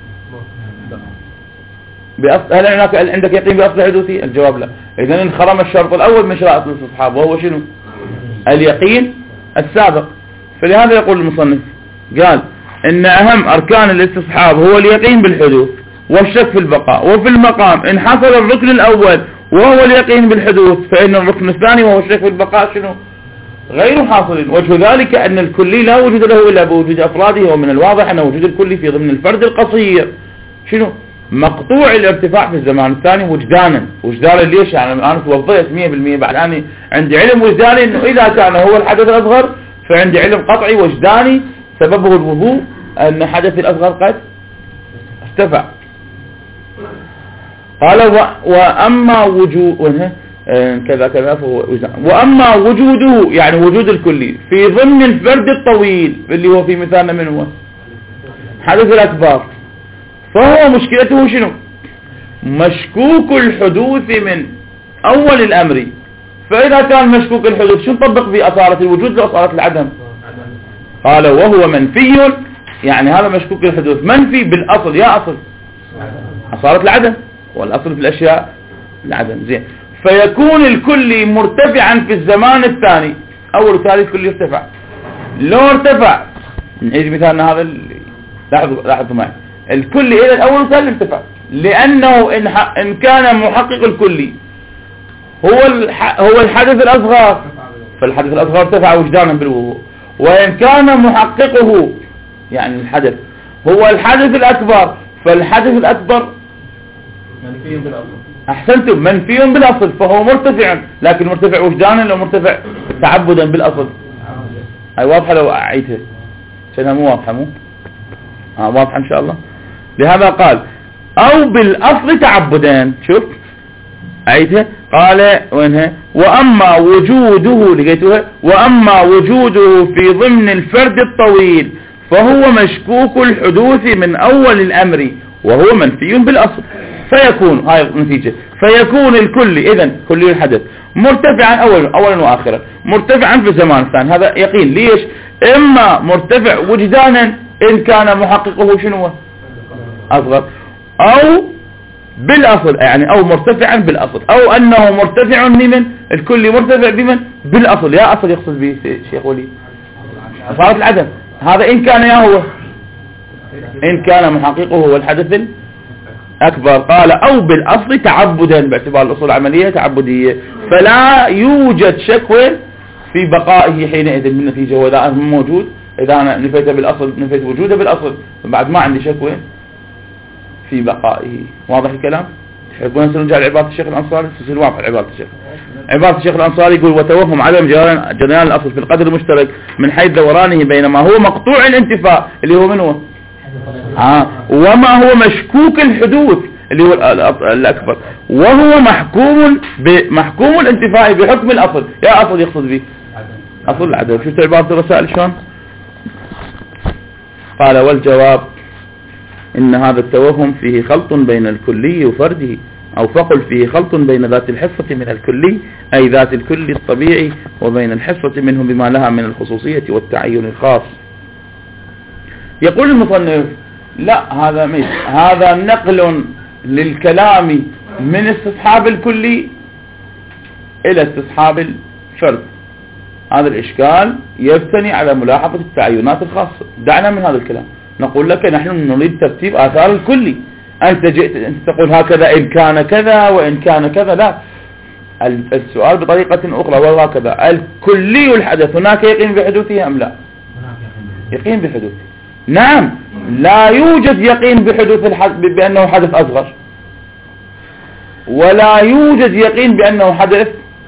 بأصل هل هناك عندك يقين بأصل حدوثه؟ الجواب لا. إذن انخرم الشرط الأول من شرائط الاستصحاب وهو شنو؟ اليقين السابق. فلهذا يقول المصنف قال إن أهم أركان الاستصحاب هو اليقين بالحدوث والشك في البقاء، وفي المقام إن حصل الركن الأول وهو اليقين بالحدوث فإن الركن الثاني وهو الشك في البقاء شنو؟ غير حاصل. وجه ذلك أن الكلي لا وجود له إلا بوجود أفراده، ومن الواضح أن وجود الكلي في ضمن الفرد القصير شنو؟ مقطوع الارتفاع في الزمان الثاني وجدانا. وجدانا ليش؟ يعني أنا توضيت مية بالمية بعد أنا عندي علم وجداني أنه إذا كان هو الحدث الأصغر فعندي علم قطعي وجداني سببه الوضوء أن حدث الأصغر قد ارتفع. قال وأما وجود كذا كذا فهو وأما وجوده يعني وجود الكلي في ضمن الفرد الطويل اللي هو في مثالنا من هو حدث الأكبر، فهو مشكلته شنو؟ مشكوك الحدوث من أول الأمر. فإذا كان مشكوك الحدوث شو نطبق في أصالة الوجود وأصالة العدم؟ قال وهو منفي، يعني هذا مشكوك الحدوث منفي بالأصل. يا أصل أصالة العدم، والأصل في الأشياء العدم. زين، فيكون الكلي مرتفعا في الزمان الثاني. أول وثالث الكلي يرتفع. لو ارتفع نعيد مثالنا هذا. لاحظوا لاحظوا معي، الكلي إلى الأول والثالث ارتفع، لأنه إن, إن كان محقق الكلي هو هو الحدث الأصغر فالحدث الأصغر ارتفع وجدانا بالوضوء. وإن كان محققه يعني الحدث هو الحدث الأكبر فالحدث الأكبر منفي بالأصل. أحسنتم، منفي بالأصل، فهو مرتفع، لكن مرتفع وجدانا لو مرتفع تعبدا بالأصل. هاي واضحة لو أعيدها عشانها مو واضحة مو آه واضحة إن شاء الله. لهذا قال أو بالأصل تعبدا. شوف أعيدها، قال وينها وأما وجوده لقيتها وأما وجوده في ضمن الفرد الطويل فهو مشكوك الحدوث من أول الأمر وهو منفي بالأصل. فيكون هاي النتيجة، فيكون الكل إذن كل الحدث مرتفعا أولا أولا وآخرا، مرتفعا في الزمان الثاني. هذا يقين. ليش؟ إما مرتفع وجدانا إن كان محققه شنو أصغر، أو بالأصل يعني أو مرتفعا بالأصل، أو أنه مرتفع بمن الكل مرتفع بمن بالأصل. يا أصل يقصد به شيخ ولي أصالة العدم. هذا إن كان يا هو إن كان محققه هو الحدث الأكبر. قال أو بالأصل تعبدا، باعتبار الأصول العملية تعبدية، فلا يوجد شك في بقائه حينئذ بالنتيجة. وإذا موجود إذا أنا نفيت بالأصل نفيت وجوده بالأصل بعد ما عندي شك في بقائه. واضح الكلام؟ تحبون نرجع لعبارة الشيخ الأنصاري؟ تصير واضح عبارة الشيخ. عبارة الشيخ الأنصاري يقول وتوهم عدم جريان الأصل في القدر المشترك من حيث دورانه بينما هو مقطوع الانتفاء اللي هو من هو آه. وما هو مشكوك الحدوث اللي هو الأكبر، وهو محكوم بمحكوم الانتفاء بحكم الأصل. يا أصل يقصد به أصل العدم. شفت عبارة الرسائل شلون؟ قال والجواب إن هذا التوهم فيه خلط بين الكلي وفرده، أو فقل فيه خلط بين ذات الحصة من الكلي أي ذات الكلي الطبيعي وبين الحصة منه بما لها من الخصوصية والتعين الخاص. يقول المصنف لا، هذا مش هذا نقل للكلام من استصحاب الكلي إلى استصحاب الفرد. هذا الإشكال يبتني على ملاحظة التعينات الخاصة. دعنا من هذا الكلام، نقول لك نحن نريد ترتيب آثار الكلي. أنت جئت أنت تقول هكذا إن كان كذا وإن كان كذا. لا، السؤال بطريقة أخرى وهكذا: الكلي الحدث هناك يقين بحدوثه أم لا؟ يقين بحدوثه. نعم، لا يوجد يقين بحدوث الحدث بأنه حدث أصغر، ولا يوجد يقين بأنه حدث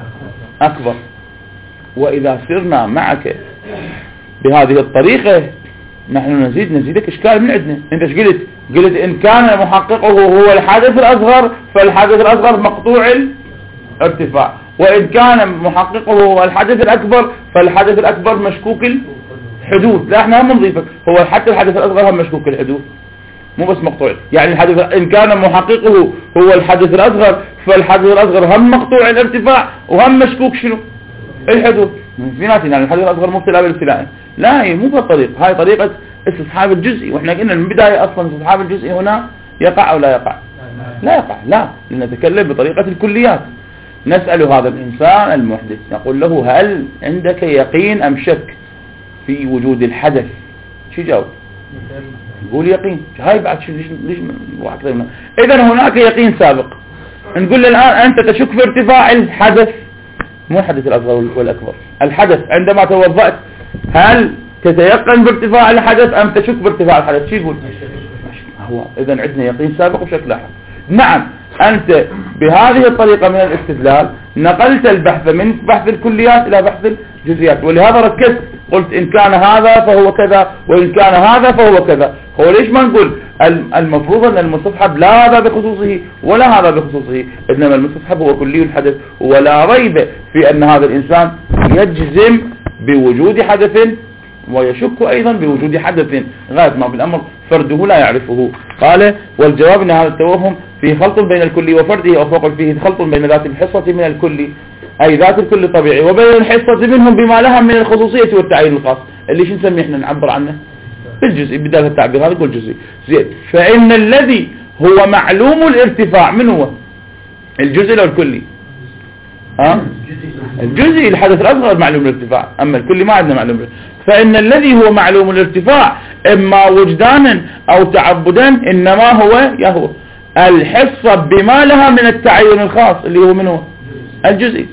أكبر. وإذا سرنا معك بهذه الطريقة نحن نزيد نزيدك إشكال من عندنا. أنت ايش قلت؟ قلت إن كان محققه هو الحدث الأصغر فالحدث الأصغر مقطوع الارتفاع، وإن كان محققه هو الحدث الأكبر فالحدث الأكبر مشكوك الحدوث. لا، احنا هم نضيفك هو حتى الحدث الأصغر هم مشكوك الحدوث، مو بس مقطوع. يعني الحدث إن كان محققه هو الحدث الأصغر فالحدث الأصغر هم مقطوع الارتفاع وهم مشكوك شنو؟ الحدوث. في ناس يعني الحدث الأصغر مبتلى بالابتلاء. لا، هي مو بهالطريقة، هاي طريقة استصحاب الجزئي. واحنا قلنا من البداية أصلا استصحاب الجزئي هنا يقع أو لا يقع؟ لا يقع. لا، لنتكلم بطريقة الكليات. نسأل هذا الإنسان المحدث نقول له: هل عندك يقين أم شك في وجود الحدث؟ شو جاوب؟ يقول يقين. هاي بعد شو ليش ليش إذا هناك يقين سابق. نقول له الآن أنت تشك في ارتفاع الحدث، مو الحدث الأصغر والأكبر، الحدث. عندما توضأت هل تتيقن بارتفاع الحدث أم تشك بارتفاع الحدث؟ شو يقول؟ هو إذا عندنا يقين سابق وشك لاحق. نعم، أنت بهذه الطريقة من الاستدلال نقلت البحث من بحث الكليات إلى بحث الجزئيات، ولهذا ركزت قلت إن كان هذا فهو كذا وإن كان هذا فهو كذا. هو ليش ما نقول المفروض أن المستصحب لا هذا بخصوصه ولا هذا بخصوصه، إنما المستصحب هو كلي الحدث، ولا ريب في أن هذا الإنسان يجزم بوجود حدث ويشك أيضا بوجود حدث غاية ما بالأمر فرده لا يعرفه. قال: والجواب أن هذا التوهم فيه خلط بين الكل وفرده، أو فوق فيه خلط بين ذات الحصة من الكل أي ذات الكل طبيعي وبين الحصة منهم بما لها من الخصوصية والتعيين الخاص، اللي شو نسميه احنا نعبر عنه بالجزء بدال التعبير هذا يقول جزء. زين، فإن الذي هو معلوم الارتفاع من هو؟ الجزء أو الكلي؟ ها؟ الجزء الحدث الأصغر معلوم الارتفاع، أما الكلي ما عندنا معلوم الارتفاع. فإن الذي هو معلوم الارتفاع إما وجدانا أو تعبدا إنما هو يهو الحصة بما لها من التعين الخاص اللي هو منه الجزئي.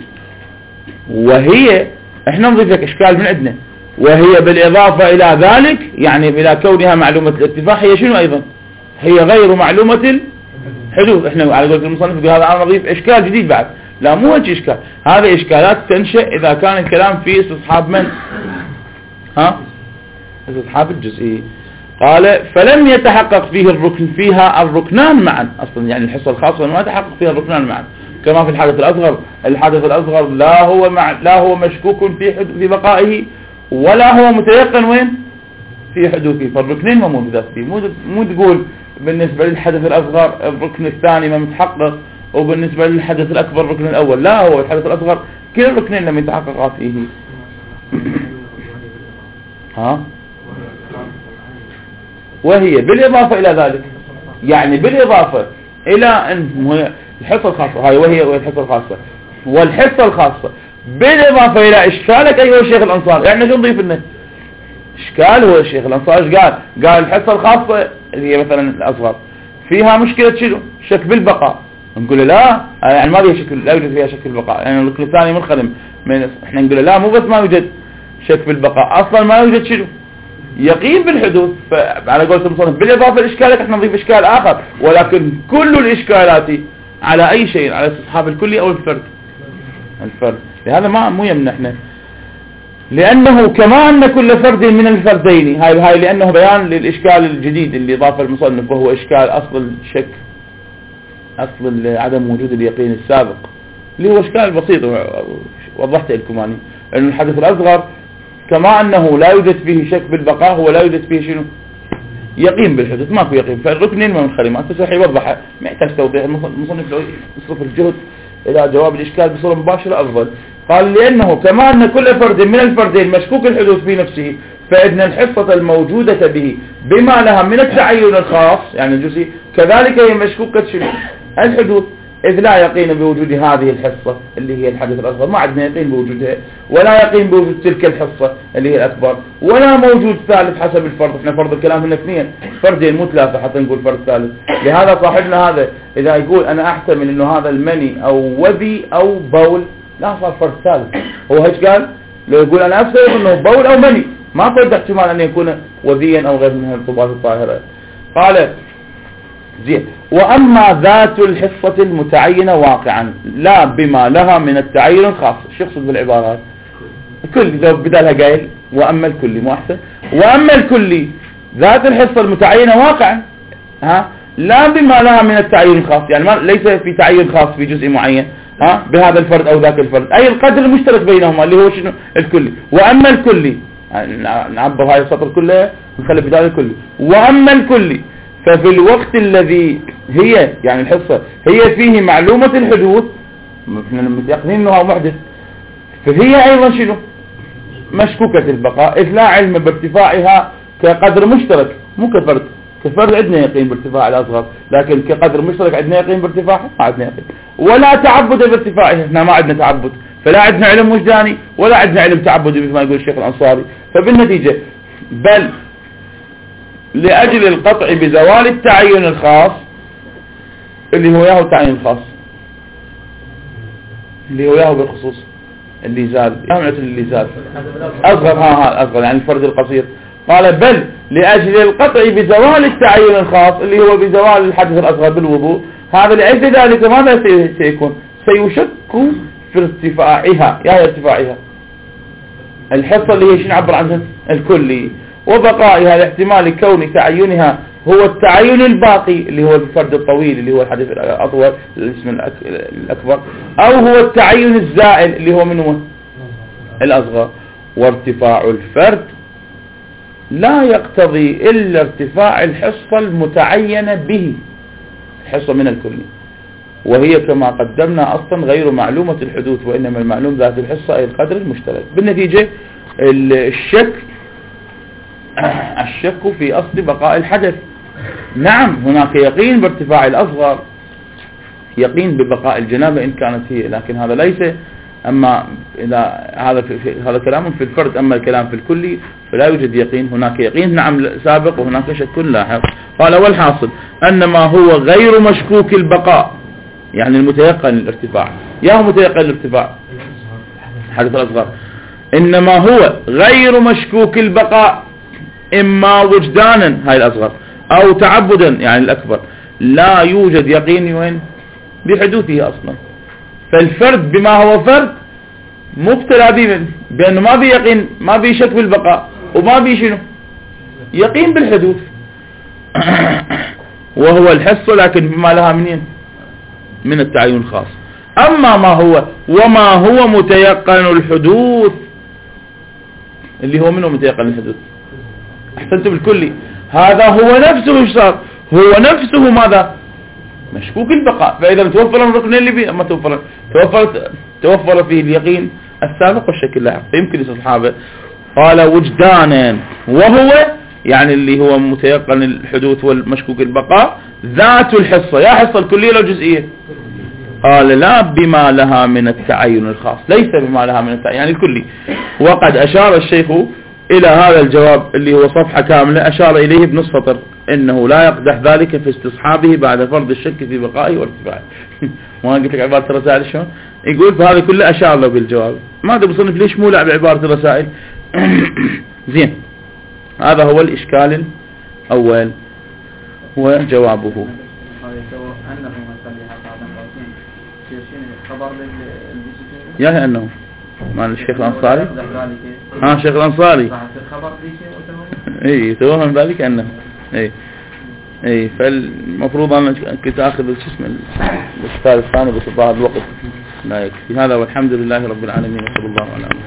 وهي احنا نضيف لك إشكال من عندنا، وهي بالإضافة إلى ذلك يعني إلى كونها معلومة الارتفاع هي شنو أيضا؟ هي غير معلومة الحدوث. احنا على قولة المصنف بهذا أنا نضيف إشكال جديد بعد. لا، مو هيك إشكال، هذه إشكالات تنشأ إذا كان الكلام في استصحاب من؟ ها؟ استصحاب الجزئي. قال: فلم يتحقق فيه الركن فيها الركنان معا. أصلا يعني الحصة الخاصة ما تحقق فيها الركنان معا، كما في الحدث الأصغر. الحدث الأصغر لا هو مع لا هو مشكوك في حد في بقائه ولا هو متيقن وين في حدوثه، فالركنين ما موجودات فيه. مو مو تقول بالنسبة للحدث الأصغر الركن الثاني ما متحقق وبالنسبة للحدث الأكبر الركن الأول. لا، هو الحدث الأصغر كل الركنين لم يتحققا فيه. ها؟ وهي بالإضافة إلى ذلك، يعني بالإضافة إلى أن الحصة الخاصة هاي وهي الحصة الخاصة والحصة الخاصة بالإضافة إلى إشكالك أيها الشيخ الأنصار. يعني شو نضيف لنا إشكال؟ هو الشيخ الأنصار إيش قال؟ قال الحصة الخاصة اللي هي مثلا الأصغر فيها مشكلة شنو؟ شك بالبقاء. نقول لا، يعني ما فيها شك، لا يوجد فيها شك بالبقاء، يعني الركن الثاني منخدم من احنا نقول لا، مو بس ما يوجد شك بالبقاء، أصلا ما يوجد شنو؟ يقين بالحدوث. فعلى قولة المصنف بالإضافة لإشكالك احنا نضيف إشكال آخر، ولكن كل الإشكالات على أي شيء، على استصحاب الكلي أو الفرد. الفرد لهذا ما مو يمنع احنا، لأنه كما أن كل فرد من الفردين هاي هاي لأنه بيان للإشكال الجديد اللي ضاف المصنف، وهو إشكال أصل الشك، أصل عدم وجود اليقين السابق، اللي هو إشكال بسيط وضحت لكم يعني أن الحدث الأصغر كما أنه لا يوجد فيه شك بالبقاء هو لا يوجد فيه شنو؟ يقين بالحدث، ما في يقين. فالركنين ما منخرمات. تسرح يوضحها ما يحتاج توضيح، المصنف لو يصرف الجهد إلى جواب الإشكال بصورة مباشرة أفضل. قال: لأنه كما أن كل فرد من الفردين مشكوك الحدوث في نفسه فإن الحصة الموجودة به بما لها من التعين الخاص يعني الجزئي كذلك هي مشكوكة شنو؟ الحدوث. إذ لا يقين بوجود هذه الحصة اللي هي الحدث الأصغر، ما عندنا يقين بوجودها، ولا يقين بوجود تلك الحصة اللي هي الأكبر، ولا موجود ثالث حسب الفرض. احنا فرض الكلام هنا اثنين، فردين مو ثلاثة حتى نقول فرض ثالث. لهذا صاحبنا هذا إذا يقول أنا أحتمل إنه هذا المني أو وذي أو بول، لا صار فرض ثالث. هو هيش قال؟ لو يقول أنا أفترض إنه بول أو مني، ما فرض احتمال أن يكون وذيا أو غير من الرطوبات الطاهرة. قال زين: وأما ذات الحصة المتعينة واقعا لا بما لها من التعين الخاص. شو يقصد بالعبارات؟ كل إذا بدالها قايل وأما الكلي مو أحسن؟ وأما الكلي ذات الحصة المتعينة واقعا ها لا بما لها من التعين الخاص، يعني ما ليس في تعين خاص في جزء معين ها بهذا الفرد أو ذاك الفرد، أي القدر المشترك بينهما اللي هو شنو؟ الكلي. وأما الكلي نعبر هاي السطر كله نخلي بدال الكلي. وأما الكلي ففي الوقت الذي هي يعني الحصة هي فيه معلومة الحدوث، احنا متيقنين انها محدث، فهي ايضا شنو؟ مشكوكة البقاء، إذ لا علم بارتفاعها كقدر مشترك، مو كفرد. كفرد عندنا يقين بارتفاع الأصغر، لكن كقدر مشترك عندنا يقين بارتفاعها ما عندنا يقين. ولا تعبد بارتفاعها، احنا ما عندنا تعبد، فلا عندنا علم وجداني ولا عندنا علم تعبدي مثل ما يقول الشيخ الأنصاري. فبالنتيجة بل لأجل القطع بزوال التعين الخاص اللي هو ياهو التعين الخاص اللي هو ياهو بالخصوص اللي زال اللي زال أصغر ها ها أصغر يعني الفرد القصير. قال بل لأجل القطع بزوال التعين الخاص اللي هو بزوال الحدث الأصغر بالوضوء، هذا لأجل ذلك ماذا سيكون؟ سيشك في ارتفاعها، يا ارتفاعها الحصة اللي هي شنو نعبر عنها؟ الكلي، وبقائها لاحتمال كون تعينها هو التعين الباقي اللي هو الفرد الطويل اللي هو الحدث الأطول الاسم الأكبر، أو هو التعين الزائل اللي هو منه الأصغر. وارتفاع الفرد لا يقتضي إلا ارتفاع الحصة المتعينة به، الحصة من الكلي، وهي كما قدمنا أصلا غير معلومة الحدوث، وإنما المعلوم ذات الحصة أي القدر المشترك. بالنتيجة الشك الشك في أصل بقاء الحدث. نعم هناك يقين بارتفاع الأصغر، يقين ببقاء الجنابة إن كانت هي، لكن هذا ليس. أما إذا هذا في هذا كلام في الفرد، أما الكلام في الكلي فلا يوجد يقين. هناك يقين نعم سابق وهناك شك لاحق. قال والحاصل أن ما هو غير مشكوك البقاء يعني المتيقن الارتفاع، يا هو متيقن الارتفاع حدث الأصغر، إنما هو غير مشكوك البقاء إما وجدانا هاي الأصغر أو تعبدا يعني الأكبر، لا يوجد يقين وين بحدوثه أصلا. فالفرد بما هو فرد مبتلى به بأنه ما بي يقين، ما بي شك بالبقاء وما بي شنو يقين بالحدوث وهو الحصة، لكن بما لها منين من التعين الخاص. أما ما هو وما هو متيقن الحدوث اللي هو منه متيقن الحدوث، أحسنتم بالكلي، هذا هو نفسه إيش صار؟ هو نفسه ماذا؟ مشكوك البقاء. فإذا توفر الركن اللي فيه أما توفر توفر توفر فيه اليقين السابق والشك اللاحق، فيمكن يصحابه. قال وجدانا وهو يعني اللي هو متيقن الحدوث والمشكوك البقاء ذات الحصة، يا حصة الكلية لو جزئية. قال لا بما لها من التعين الخاص، ليس بما لها من التعين يعني الكلي. وقد أشار الشيخ إلى هذا الجواب اللي هو صفحة كاملة، أشار إليه بنص سطر، إنه لا يقدح ذلك في استصحابه بعد فرض الشك في بقائه وارتفاعه. ما قلت لك عبارة الرسائل شلون؟ يقول فهذا كله أشار له بالجواب. ماذا بصنف ليش مولع بعبارة الرسائل؟ زين، هذا هو الإشكال الأول وجوابه. يا أنه مال الشيخ الأنصاري، ها الشيخ الأنصاري اي توهم ذلك أنه اي اي فالمفروض أن كنت أخذ الاسم الأستاذ الثاني بس بعض الوقت لا يكفي. هذا والحمد لله رب العالمين وصلى الله على